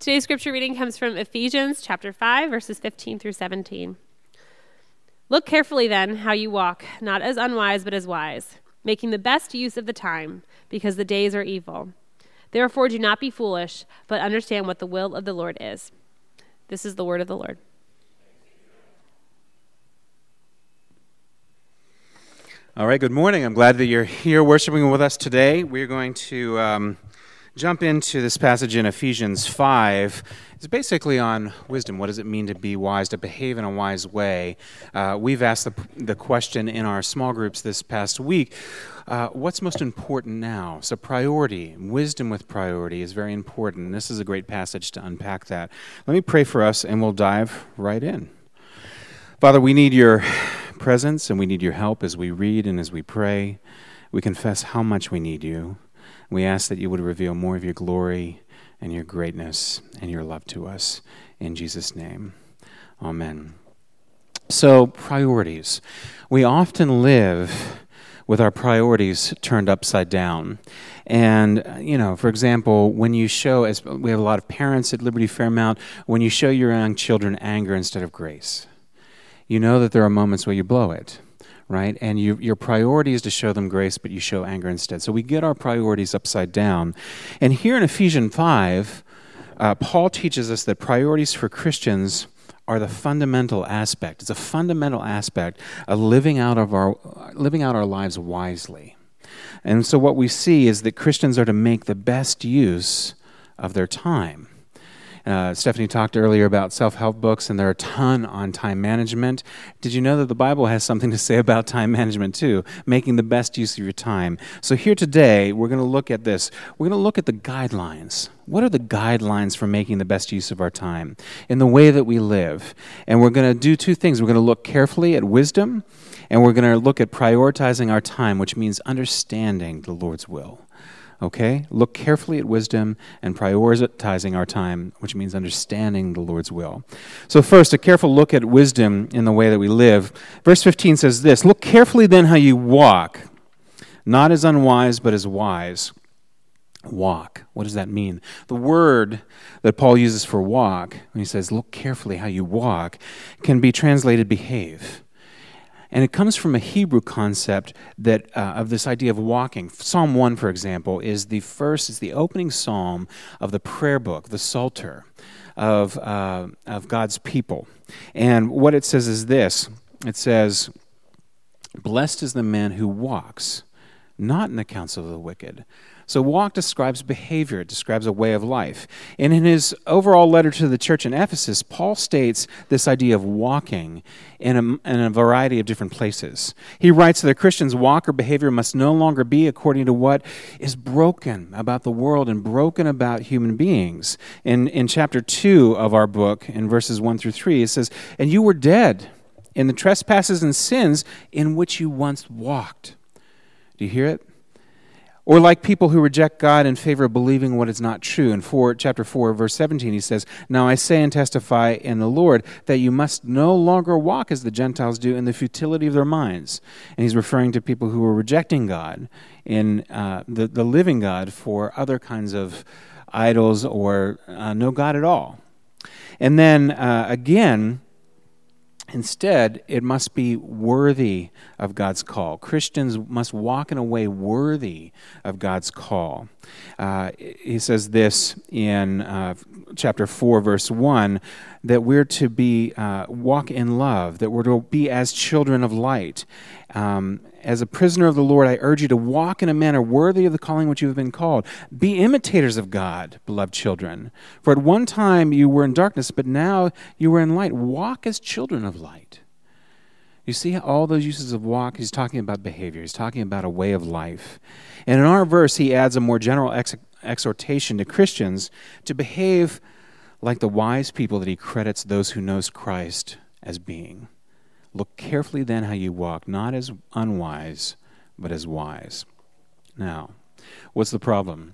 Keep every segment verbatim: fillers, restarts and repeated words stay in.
Today's scripture reading comes from Ephesians chapter five, verses fifteen through seventeen. Look carefully then how you walk, not as unwise but as wise, making the best use of the time, because the days are evil. Therefore do not be foolish, but understand what the will of the Lord is. This is the word of the Lord. All right, good morning. I'm glad that you're here worshiping with us today. We're going to um, jump into this passage in Ephesians five. It's basically on wisdom. What does it mean to be wise, to behave in a wise way? Uh, we've asked the, the question in our small groups this past week, uh, what's most important now? So priority, wisdom with priority is very important. This is a great passage to unpack that. Let me pray for us and we'll dive right in. Father, we need your presence and we need your help as we read and as we pray. We confess how much we need you. We ask that you would reveal more of your glory and your greatness and your love to us. In Jesus' name, amen. So, priorities. We often live with our priorities turned upside down. And, you know, for example, when you show, as we have a lot of parents at Liberty Fairmount, when you show your young children anger instead of grace, you know that there are moments where you blow it, right? And you, your priority is to show them grace, but you show anger instead. So we get our priorities upside down. And here in Ephesians five, uh, Paul teaches us that priorities for Christians are the fundamental aspect. It's a fundamental aspect of living out of our living out our lives wisely. And so what we see is that Christians are to make the best use of their time. Uh, Stephanie talked earlier about self-help books, and there are a ton on time management. Did you know that the Bible has something to say about time management too, making the best use of your time? So here today, we're going to look at this. We're going to look at the guidelines. What are the guidelines for making the best use of our time in the way that we live? And we're going to do two things. We're going to look carefully at wisdom, and we're going to look at prioritizing our time, which means understanding the Lord's will. Okay? Look carefully at wisdom and prioritizing our time, which means understanding the Lord's will. So first, a careful look at wisdom in the way that we live. Verse fifteen says this, look carefully then how you walk, not as unwise, but as wise. Walk. What does that mean? The word that Paul uses for walk, when he says look carefully how you walk, can be translated behave. And it comes from a Hebrew concept that uh, of this idea of walking. Psalm one, for example, is the first, is the opening psalm of the prayer book, the Psalter of uh, of God's people. And what it says is this. It says, blessed is the man who walks, not in the counsel of the wicked. So walk describes behavior, it describes a way of life. And in his overall letter to the church in Ephesus, Paul states this idea of walking in a, in a variety of different places. He writes that Christians' walk or behavior must no longer be according to what is broken about the world and broken about human beings. In, in chapter two of our book, in verses one through three, it says, and you were dead in the trespasses and sins in which you once walked. Do you hear it? Or like people who reject God in favor of believing what is not true. In four, chapter four, verse seventeen, he says, now I say and testify in the Lord that you must no longer walk as the Gentiles do in the futility of their minds. And he's referring to people who are rejecting God, in uh, the, the living God, for other kinds of idols or uh, no God at all. And then uh, again, instead, it must be worthy of God's call. Christians must walk in a way worthy of God's call. Uh, he says this in uh, chapter four, verse one, that we're to be uh, walk in love, that we're to be as children of light. Um, as a prisoner of the Lord, I urge you to walk in a manner worthy of the calling which you have been called. Be imitators of God, beloved children. For at one time you were in darkness, but now you are in light. Walk as children of light. You see how all those uses of walk, he's talking about behavior. He's talking about a way of life. And in our verse, he adds a more general ex- exhortation to Christians to behave like the wise people that he credits those who knows Christ as being. Look carefully then how you walk, not as unwise, but as wise. Now, what's the problem?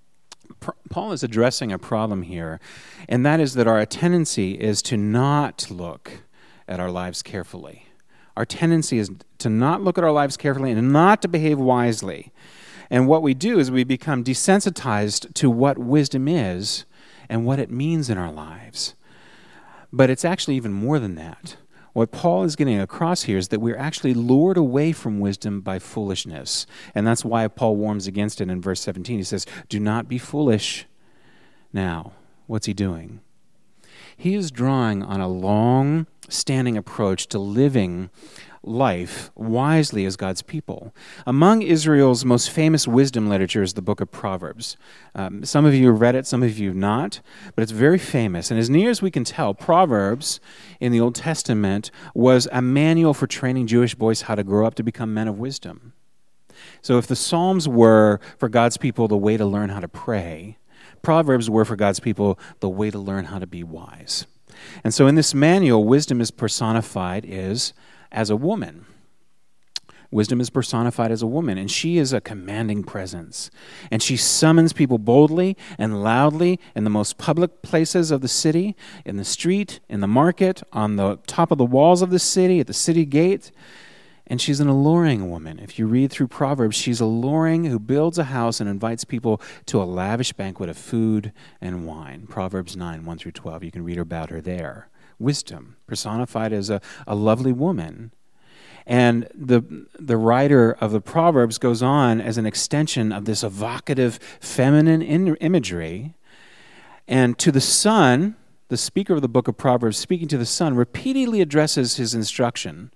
Paul is addressing a problem here, and that is that our tendency is to not look at our lives carefully. Our tendency is to not look at our lives carefully and not to behave wisely. And what we do is we become desensitized to what wisdom is and what it means in our lives. But it's actually even more than that. What Paul is getting across here is that we're actually lured away from wisdom by foolishness. And that's why Paul warns against it in verse seventeen. He says, do not be foolish. Now, what's he doing? He is drawing on a long-standing approach to living life wisely as God's people. Among Israel's most famous wisdom literature is the book of Proverbs. Um, some of you have read it, some of you have not, but it's very famous. And as near as we can tell, Proverbs in the Old Testament was a manual for training Jewish boys how to grow up to become men of wisdom. So if the Psalms were for God's people the way to learn how to pray, Proverbs were for God's people the way to learn how to be wise. And so in this manual, wisdom is personified is as a woman. Wisdom is personified as a woman, and she is a commanding presence. And she summons people boldly and loudly in the most public places of the city, in the street, in the market, on the top of the walls of the city, at the city gate. And she's an alluring woman. If you read through Proverbs, she's alluring who builds a house and invites people to a lavish banquet of food and wine. Proverbs nine, one through twelve. You can read about her there. Wisdom, personified as a, a lovely woman. And the the writer of the Proverbs goes on as an extension of this evocative feminine in, imagery. And to the son, the speaker of the book of Proverbs, speaking to the son, repeatedly addresses his instruction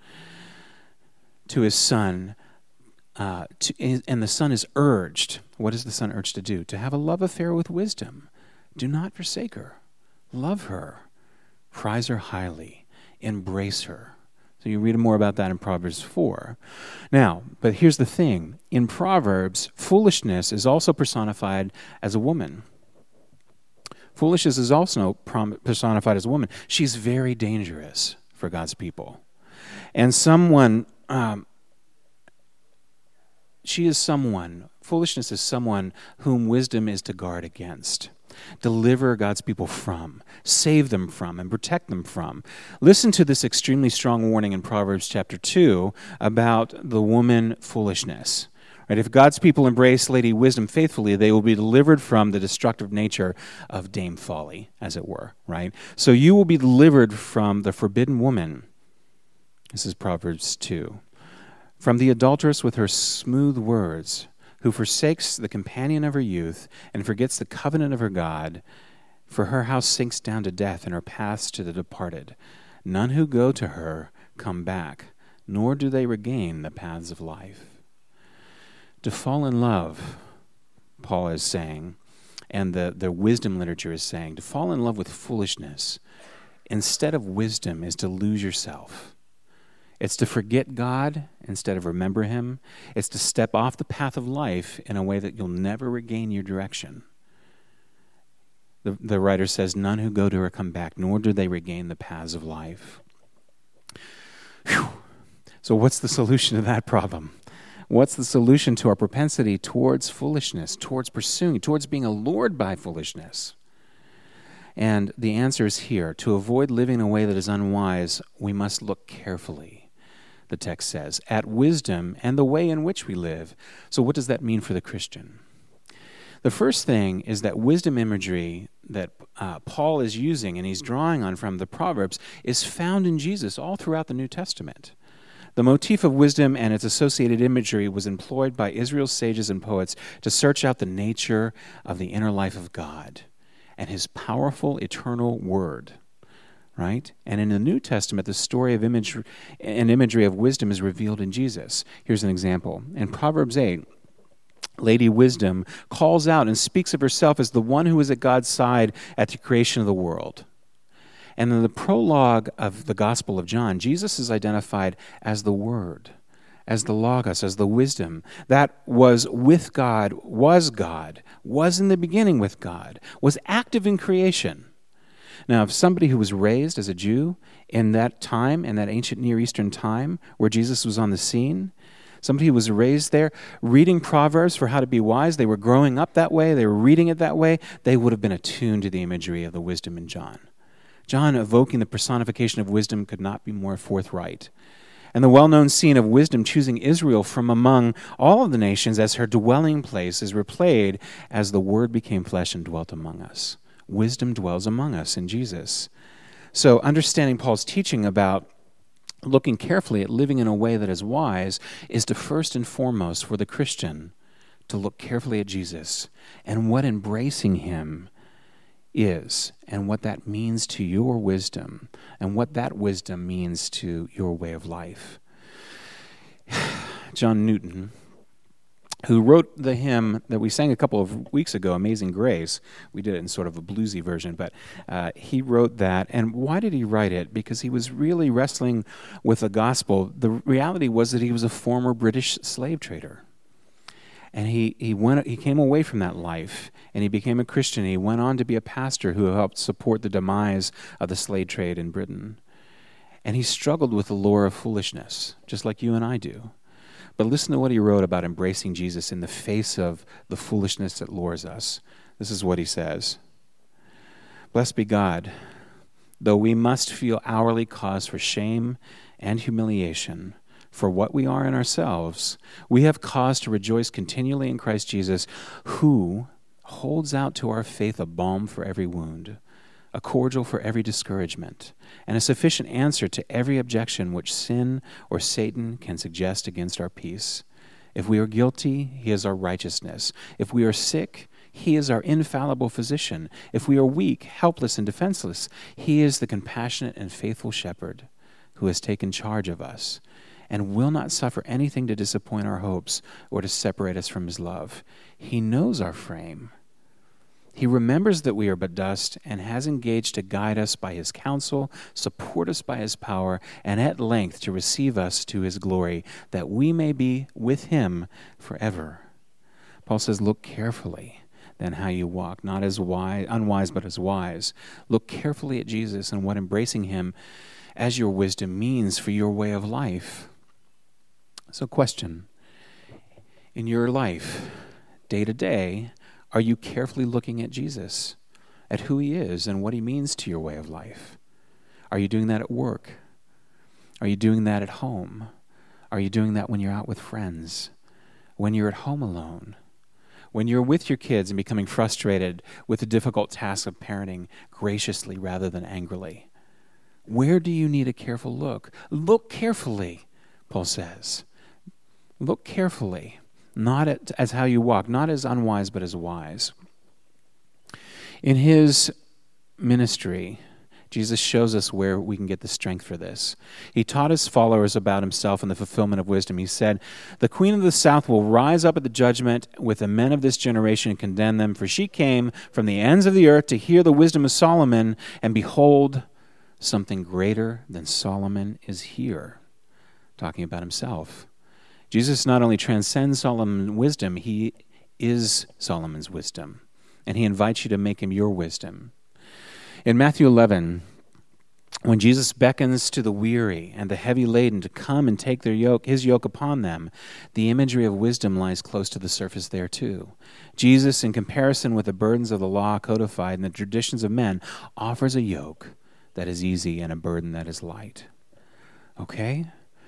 to his son. Uh, to, and the son is urged. What is the son urged to do? To have a love affair with wisdom. Do not forsake her. Love her. Prize her highly. Embrace her. So you read more about that in Proverbs four. Now, but here's the thing. In Proverbs, foolishness is also personified as a woman. Foolishness is also personified as a woman. She's very dangerous for God's people. And someone, um, she is someone, foolishness is someone whom wisdom is to guard against. Deliver God's people from, save them from, and protect them from. Listen to this extremely strong warning in Proverbs chapter two about the woman foolishness. Right? If God's people embrace Lady Wisdom faithfully, they will be delivered from the destructive nature of Dame Folly, as it were. Right? So you will be delivered from the forbidden woman. This is Proverbs two. From the adulteress with her smooth words, who forsakes the companion of her youth and forgets the covenant of her God, for her house sinks down to death and her paths to the departed. None who go to her come back, nor do they regain the paths of life. To fall in love, Paul is saying, and the, the wisdom literature is saying, to fall in love with foolishness instead of wisdom is to lose yourself. It's to forget God instead of remember him. It's to step off the path of life in a way that you'll never regain your direction. The, the writer says, none who go to her come back, nor do they regain the paths of life. Whew. So what's the solution to that problem? What's the solution to our propensity towards foolishness, towards pursuing, towards being allured by foolishness? And the answer is here. To avoid living in a way that is unwise, we must look carefully, the text says, at wisdom and the way in which we live. So what does that mean for the Christian? The first thing is that wisdom imagery that uh, Paul is using and he's drawing on from the Proverbs is found in Jesus all throughout the New Testament. The motif of wisdom and its associated imagery was employed by Israel's sages and poets to search out the nature of the inner life of God and his powerful eternal word. Right? And in the New Testament, the story of image and imagery of wisdom is revealed in Jesus. Here's an example. In Proverbs eight, Lady Wisdom calls out and speaks of herself as the one who was at God's side at the creation of the world. And in the prologue of the Gospel of John, Jesus is identified as the Word, as the Logos, as the wisdom that was with God, was God, was in the beginning with God, was active in creation. Now, if somebody who was raised as a Jew in that time, in that ancient Near Eastern time where Jesus was on the scene, somebody who was raised there, reading Proverbs for how to be wise, they were growing up that way, they were reading it that way, they would have been attuned to the imagery of the wisdom in John. John, evoking the personification of wisdom, could not be more forthright. And the well-known scene of wisdom choosing Israel from among all of the nations as her dwelling place is replayed as the Word became flesh and dwelt among us. Wisdom dwells among us in Jesus. So understanding Paul's teaching about looking carefully at living in a way that is wise is to first and foremost for the Christian to look carefully at Jesus and what embracing him is and what that means to your wisdom and what that wisdom means to your way of life. John Newton, who wrote the hymn that we sang a couple of weeks ago, Amazing Grace. We did it in sort of a bluesy version, but uh, he wrote that. And why did he write it? Because he was really wrestling with the gospel. The reality was that he was a former British slave trader. And he, he went he came away from that life, and he became a Christian. He went on to be a pastor who helped support the demise of the slave trade in Britain. And he struggled with the lure of foolishness, just like you and I do. But listen to what he wrote about embracing Jesus in the face of the foolishness that lures us. This is what he says. Blessed be God, though we must feel hourly cause for shame and humiliation for what we are in ourselves, we have cause to rejoice continually in Christ Jesus, who holds out to our faith a balm for every wound, a cordial for every discouragement, and a sufficient answer to every objection which sin or Satan can suggest against our peace. If we are guilty, he is our righteousness. If we are sick, he is our infallible physician. If we are weak, helpless, and defenseless, he is the compassionate and faithful shepherd who has taken charge of us and will not suffer anything to disappoint our hopes or to separate us from his love. He knows our frame. He remembers that we are but dust and has engaged to guide us by his counsel, support us by his power, and at length to receive us to his glory, that we may be with him forever. Paul says, look carefully then how you walk, not as wise, unwise, but as wise. Look carefully at Jesus and what embracing him as your wisdom means for your way of life. So question, in your life, day to day, are you carefully looking at Jesus, at who he is and what he means to your way of life? Are you doing that at work? Are you doing that at home? Are you doing that when you're out with friends? When you're at home alone? When you're with your kids and becoming frustrated with the difficult task of parenting graciously rather than angrily? Where do you need a careful look? Look carefully, Paul says. Look carefully. Not at, as how you walk, not as unwise, but as wise. In his ministry, Jesus shows us where we can get the strength for this. He taught his followers about himself and the fulfillment of wisdom. He said, the queen of the south will rise up at the judgment with the men of this generation and condemn them, for she came from the ends of the earth to hear the wisdom of Solomon, and behold, something greater than Solomon is here. Talking about himself. Jesus not only transcends Solomon's wisdom, he is Solomon's wisdom. And he invites you to make him your wisdom. In Matthew eleven, when Jesus beckons to the weary and the heavy laden to come and take their yoke, his yoke upon them, the imagery of wisdom lies close to the surface there too. Jesus, in comparison with the burdens of the law codified in the traditions of men, offers a yoke that is easy and a burden that is light. Okay?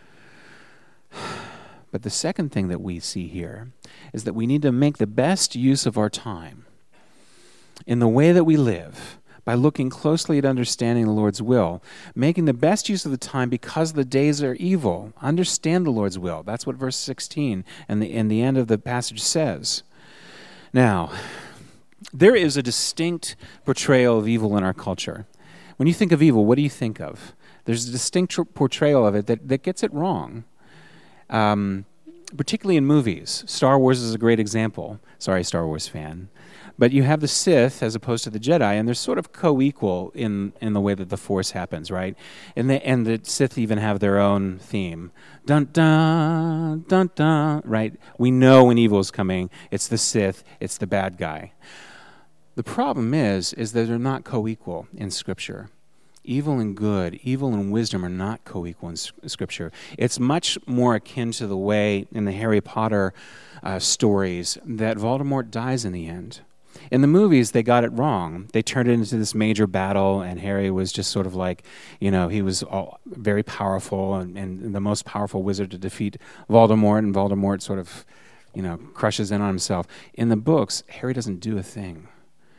But the second thing that we see here is that we need to make the best use of our time in the way that we live by looking closely at understanding the Lord's will, making the best use of the time because the days are evil. Understand the Lord's will. That's what verse sixteen and the, and the end of the passage says. Now, there is a distinct portrayal of evil in our culture. When you think of evil, what do you think of? There's a distinct portrayal of it that, that gets it wrong. Um, particularly in movies. Star Wars is a great example. Sorry, Star Wars fan. But you have the Sith as opposed to the Jedi, and they're sort of co-equal in, in the way that the Force happens, right? And the, and the Sith even have their own theme. Dun, dun, dun, dun, right? We know when evil is coming. It's the Sith. It's the bad guy. The problem is, is that they're not co-equal in Scripture. Evil and good, evil and wisdom are not co-equal in Scripture. It's much more akin to the way in the Harry Potter uh, stories that Voldemort dies in the end. In the movies, they got it wrong. They turned it into this major battle, and Harry was just sort of like, you know, he was all very powerful and, and the most powerful wizard to defeat Voldemort, and Voldemort sort of, you know, crushes in on himself. In the books, Harry doesn't do a thing.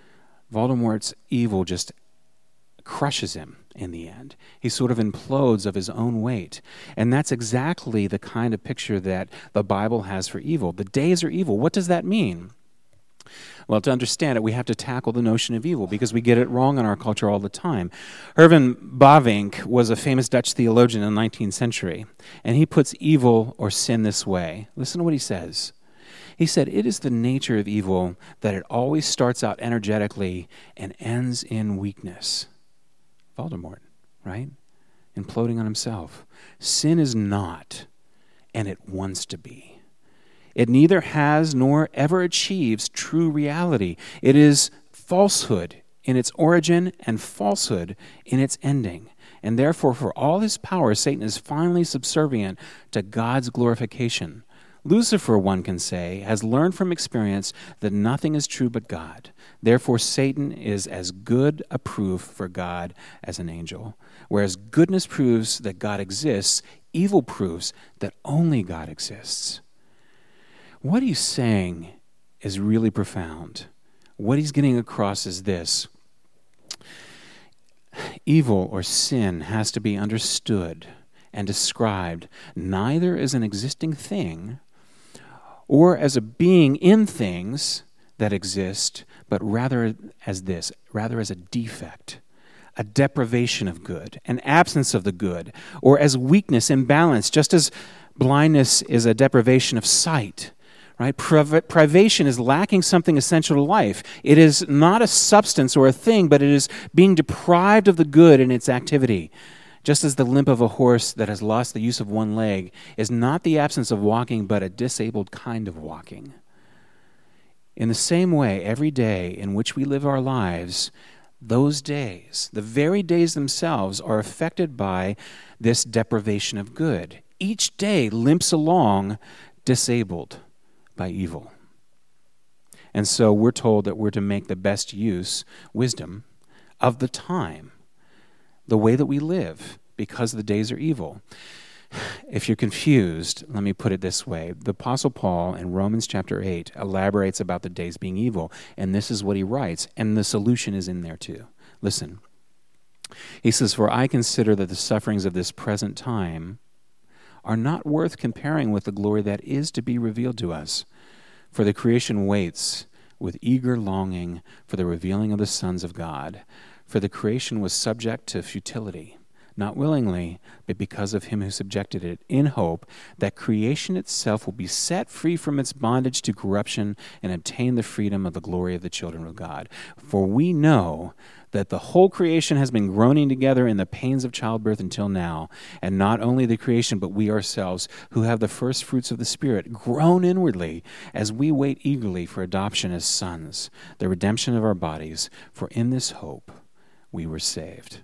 Voldemort's evil just crushes him in the end. He sort of implodes of his own weight. And that's exactly the kind of picture that the Bible has for evil. The days are evil. What does that mean? Well, to understand it, we have to tackle the notion of evil because we get it wrong in our culture all the time. Herman Bavinck was a famous Dutch theologian in the nineteenth century, and he puts evil or sin this way. Listen to what he says. He said, "It is the nature of evil that it always starts out energetically and ends in weakness." Voldemort, right? Imploding on himself. Sin is not, and it wants to be. It neither has nor ever achieves true reality. It is falsehood in its origin and falsehood in its ending. And therefore, for all his power, Satan is finally subservient to God's glorification. Lucifer, one can say, has learned from experience that nothing is true but God. Therefore, Satan is as good a proof for God as an angel. Whereas goodness proves that God exists, evil proves that only God exists. What he's saying is really profound. What he's getting across is this. Evil or sin has to be understood and described neither as an existing thing or as a being in things that exist, but rather as this, rather as a defect, a deprivation of good, an absence of the good, or as weakness, imbalance, just as blindness is a deprivation of sight. Right? Priv- privation is lacking something essential to life. It is not a substance or a thing, but it is being deprived of the good in its activity. Just as the limp of a horse that has lost the use of one leg is not the absence of walking, but a disabled kind of walking. In the same way, every day in which we live our lives, those days, the very days themselves, are affected by this deprivation of good. Each day limps along disabled by evil. And so we're told that we're to make the best use, wisdom, of the time, the way that we live, because the days are evil. If you're confused, let me put it this way. The Apostle Paul in Romans chapter eight elaborates about the days being evil, and this is what he writes, and the solution is in there too. Listen. He says, "For I consider that the sufferings of this present time are not worth comparing with the glory that is to be revealed to us. For the creation waits with eager longing for the revealing of the sons of God. For the creation was subject to futility, not willingly, but because of him who subjected it, in hope that creation itself will be set free from its bondage to corruption and obtain the freedom of the glory of the children of God. For we know that the whole creation has been groaning together in the pains of childbirth until now, and not only the creation, but we ourselves, who have the first fruits of the Spirit, groan inwardly as we wait eagerly for adoption as sons, the redemption of our bodies, for in this hope we were saved."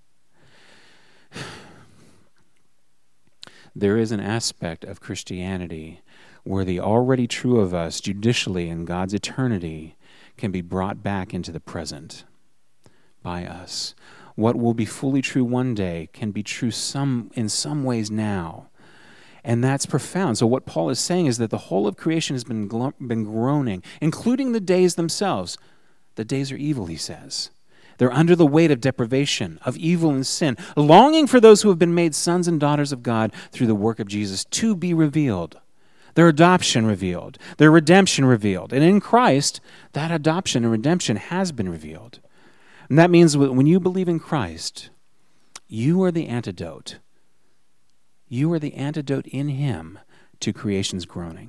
There is an aspect of Christianity where the already true of us judicially in God's eternity can be brought back into the present by us. What will be fully true one day can be true some in some ways now. And that's profound. So what Paul is saying is that the whole of creation has been, glo- been groaning, including the days themselves. The days are evil, he says. They're under the weight of deprivation, of evil and sin, longing for those who have been made sons and daughters of God through the work of Jesus to be revealed. Their adoption revealed, their redemption revealed. And in Christ, that adoption and redemption has been revealed. And that means when you believe in Christ, you are the antidote. You are the antidote in him to creation's groaning,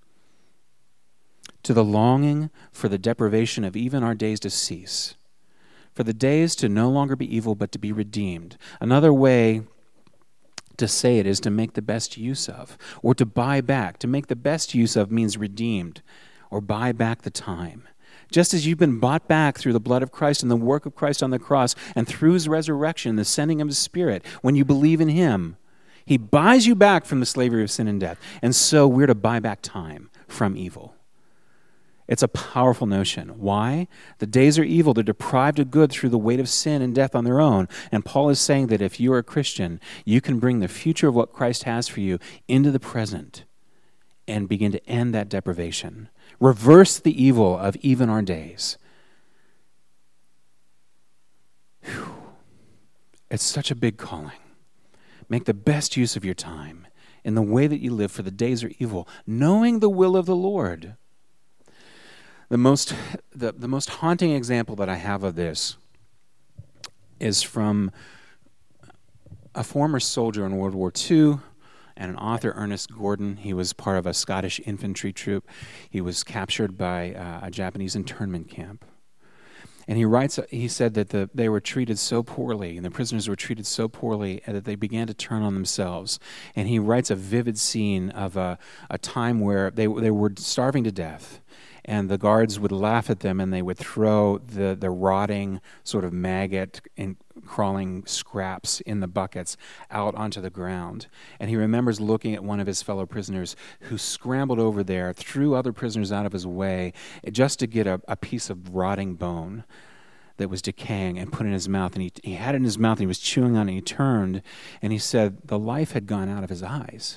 to the longing for the deprivation of even our days to cease, for the days to no longer be evil but to be redeemed. Another way to say it is to make the best use of, or to buy back. To make the best use of means redeemed, or buy back the time. Just as you've been bought back through the blood of Christ and the work of Christ on the cross, and through his resurrection, the sending of his Spirit, when you believe in him, he buys you back from the slavery of sin and death. And so we're to buy back time from evil. It's a powerful notion. Why? The days are evil. They're deprived of good through the weight of sin and death on their own. And Paul is saying that if you are a Christian, you can bring the future of what Christ has for you into the present and begin to end that deprivation. Reverse the evil of even our days. Whew. It's such a big calling. Make the best use of your time in the way that you live, for the days are evil, knowing the will of the Lord. The most, the, the most haunting example that I have of this is from a former soldier in World War Two and an author, Ernest Gordon. He was part of a Scottish infantry troop. He was captured by uh, a Japanese internment camp. And he writes, he said that the, they were treated so poorly, and the prisoners were treated so poorly that they began to turn on themselves. And he writes a vivid scene of a, a time where they, they were starving to death, and the guards would laugh at them, and they would throw the, the rotting sort of maggot and crawling scraps in the buckets out onto the ground. And he remembers looking at one of his fellow prisoners who scrambled over there, threw other prisoners out of his way just to get a, a piece of rotting bone that was decaying and put it in his mouth. And he, he had it in his mouth, and he was chewing on it, and he turned, and he said the life had gone out of his eyes.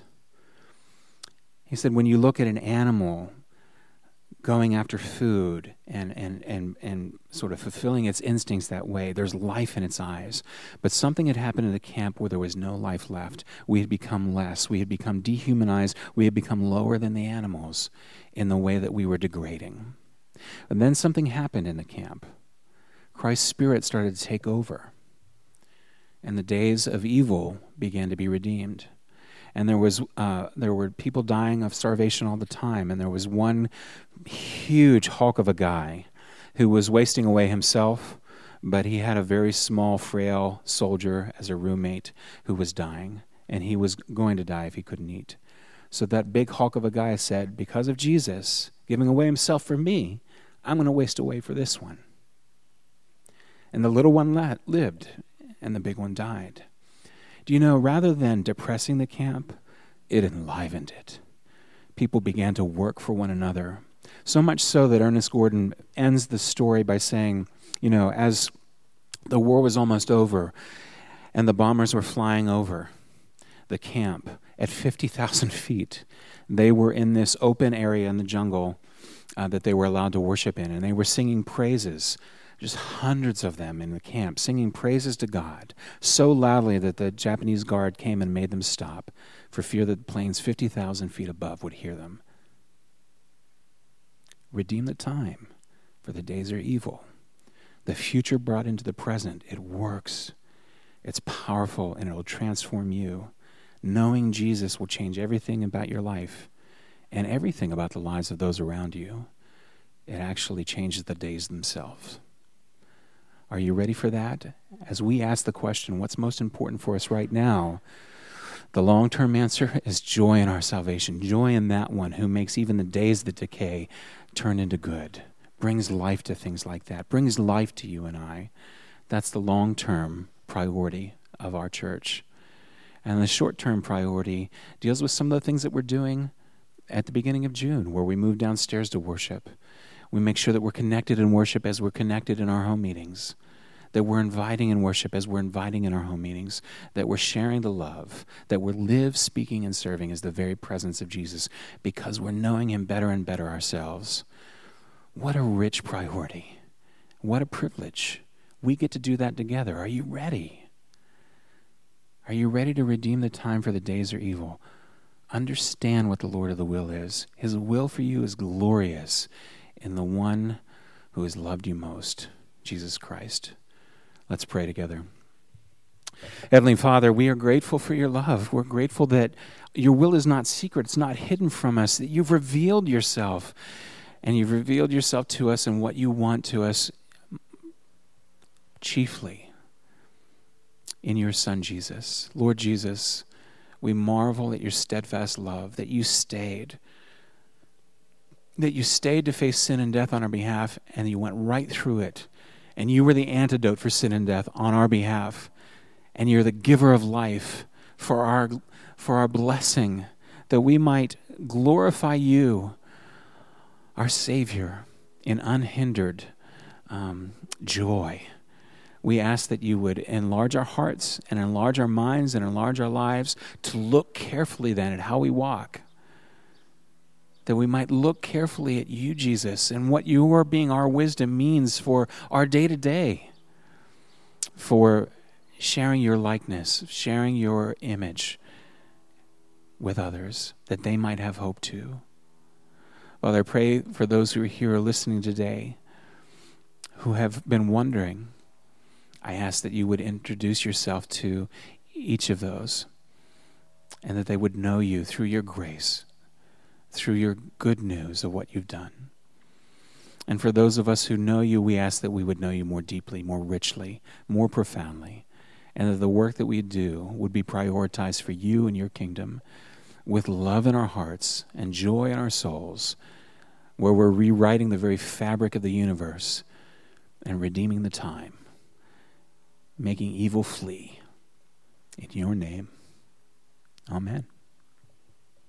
He said, when you look at an animal going after food and, and, and, and sort of fulfilling its instincts that way, there's life in its eyes. But something had happened in the camp where there was no life left. We had become less. We had become dehumanized. We had become lower than the animals in the way that we were degrading. And then something happened in the camp. Christ's Spirit started to take over, and the days of evil began to be redeemed. And there was uh, there were people dying of starvation all the time. And there was one huge hulk of a guy who was wasting away himself, but he had a very small, frail soldier as a roommate who was dying, and he was going to die if he couldn't eat. So that big hulk of a guy said, because of Jesus giving away himself for me, I'm going to waste away for this one. And the little one la- lived, and the big one died. Do you know, rather than depressing the camp, it enlivened it. People began to work for one another. So much so that Ernest Gordon ends the story by saying, you know, as the war was almost over and the bombers were flying over the camp at fifty thousand feet, they were in this open area in the jungle uh, that they were allowed to worship in, and they were singing praises. Just hundreds of them in the camp singing praises to God so loudly that the Japanese guard came and made them stop for fear that the planes fifty thousand feet above would hear them. Redeem the time, for the days are evil. The future brought into the present, it works. It's powerful, and it will transform you. Knowing Jesus will change everything about your life and everything about the lives of those around you. It actually changes the days themselves. Are you ready for that? As we ask the question, what's most important for us right now? The long-term answer is joy in our salvation. Joy in that one who makes even the days that decay turn into good. Brings life to things like that. Brings life to you and I. That's the long-term priority of our church. And the short-term priority deals with some of the things that we're doing at the beginning of June, where we move downstairs to worship. We make sure that we're connected in worship as we're connected in our home meetings, that we're inviting in worship as we're inviting in our home meetings, that we're sharing the love, that we're live, speaking, and serving as the very presence of Jesus because we're knowing him better and better ourselves. What a rich priority. What a privilege. We get to do that together. Are you ready? Are you ready to redeem the time, for the days are evil? Understand what the Lord of the will is. His will for you is glorious in the one who has loved you most, Jesus Christ. Let's pray together. Heavenly Father, we are grateful for your love. We're grateful that your will is not secret. It's not hidden from us, that you've revealed yourself, and you've revealed yourself to us and what you want to us chiefly in your Son, Jesus. Lord Jesus, we marvel at your steadfast love, that you stayed that you stayed to face sin and death on our behalf, and you went right through it. And you were the antidote for sin and death on our behalf. And you're the giver of life for our, for our blessing, that we might glorify you, our Savior, in unhindered um, joy. We ask that you would enlarge our hearts and enlarge our minds and enlarge our lives to look carefully then at how we walk, that we might look carefully at you, Jesus, and what your being our wisdom means for our day-to-day. for sharing your likeness, sharing your image with others, that they might have hope too. Father, I pray for those who are here listening today who have been wondering. I ask that you would introduce yourself to each of those, and that they would know you through your grace, through your good news of what you've done. And for those of us who know you, we ask that we would know you more deeply, more richly, more profoundly, and that the work that we do would be prioritized for you and your kingdom, with love in our hearts and joy in our souls, where we're rewriting the very fabric of the universe and redeeming the time, making evil flee. In your name, amen.